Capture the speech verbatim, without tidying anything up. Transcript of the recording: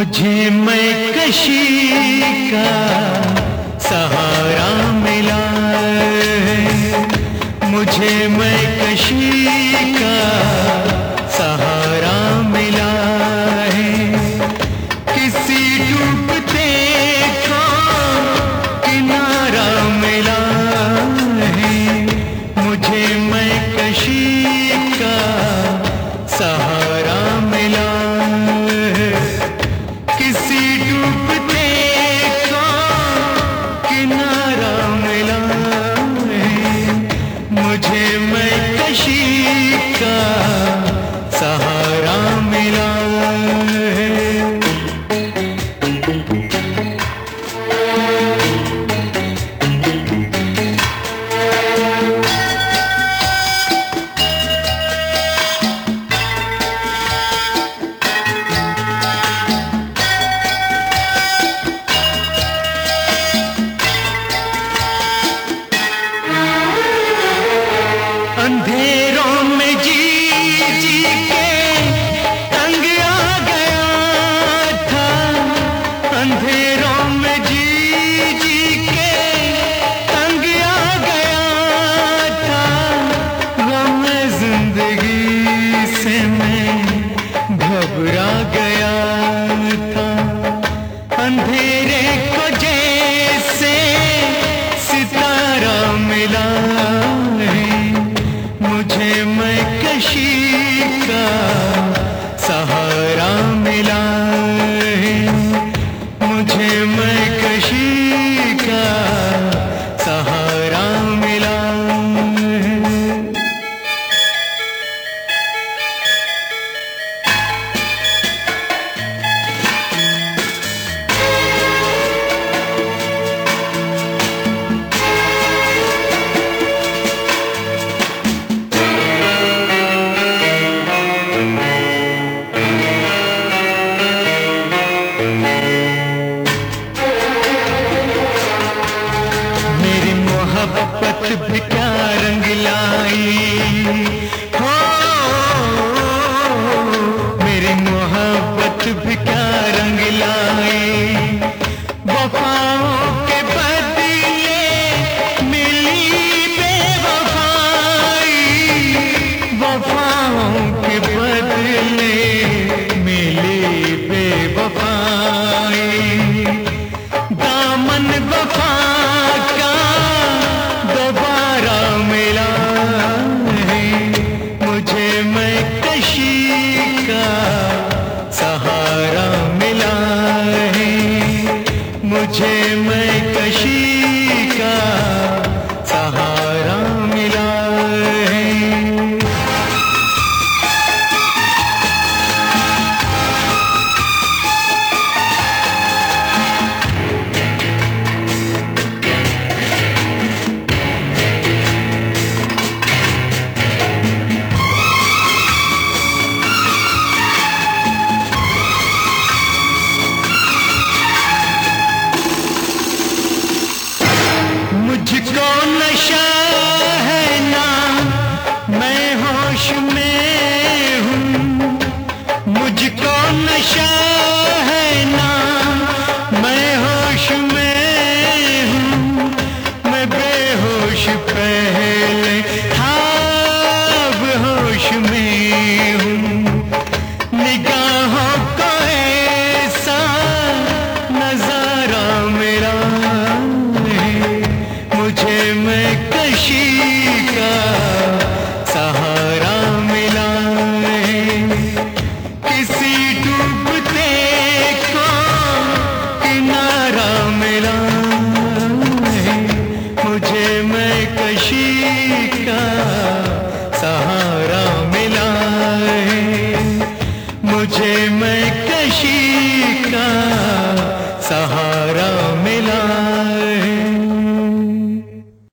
मुझे मैं कशी का सहारा मिला है, मुझे मैं कशी का सहारा मिला है। किसी डूबते को किनारा मिला है, मुझे मैं कशी का सहारा मिला है। किसी डूबते को किनारा मिला है, मुझे मैं कशी का सहारा मिला है। अंधेरों में जी जी के तंग आ गया था, अंधेरों में जी जी के तंग आ गया था। गम जिंदगी से मैं घबरा गया था। अंधेरे को जैसे सितारा मिला है, मुझे मैं कशी का सहारा मिला है, मुझे मैं कशी का सहारा मिला है। मोहब्बत भी क्या रंग लाई हो, मेरी मोहब्बत भी क्या रंग लाई। वफाओं के बदले मिली बेवफाई, वफाओं के बदले मिली बेवफाई। दामन वफा का दोबारा मिला है, मुझे मैं कशी का सहारा मिला है, मुझे मैं कशी का सहारा मिला है। मुझको नशा है ना, मैं होश में हूँ। मुझको नशा है ना, मैं होश में हूँ। मैं बेहोश पहले था, अब होश में हूँ। निगाहों को ऐसा नजारा मिला है, मुझे मैं कशी का सहारा मिला है। किसी डूबते को किनारा मिला है, मुझे मैं कशी का सहारा मिला है, मुझे मैं